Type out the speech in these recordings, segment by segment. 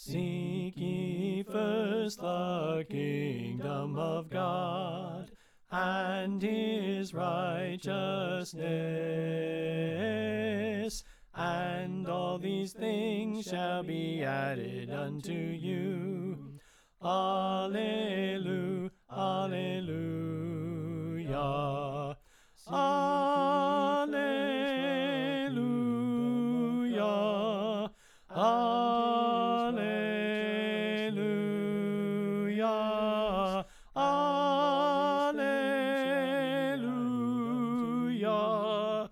Seek ye first the kingdom of God and his righteousness, and all these things shall be added unto you. Alleluia, alleluia, alleluia, alleluia, alleluia,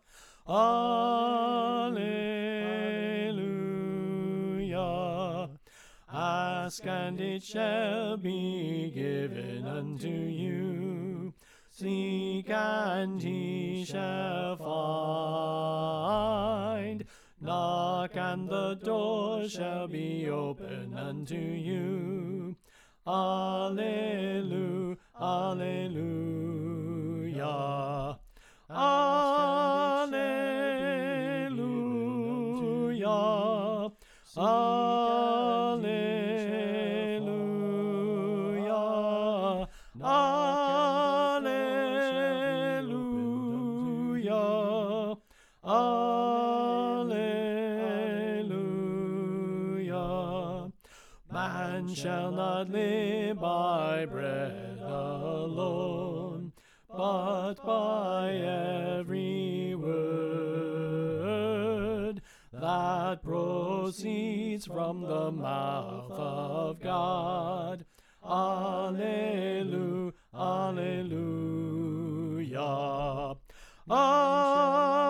alleluia. Ask and it shall be given unto you. Seek and ye shall find. Knock and the door shall be open unto you. Alleluia, alleluia, alleluia, alleluia, alleluia, alleluia. Man shall not live by bread alone, but by every word that proceeds from the mouth of God. Alleluia, alleluia.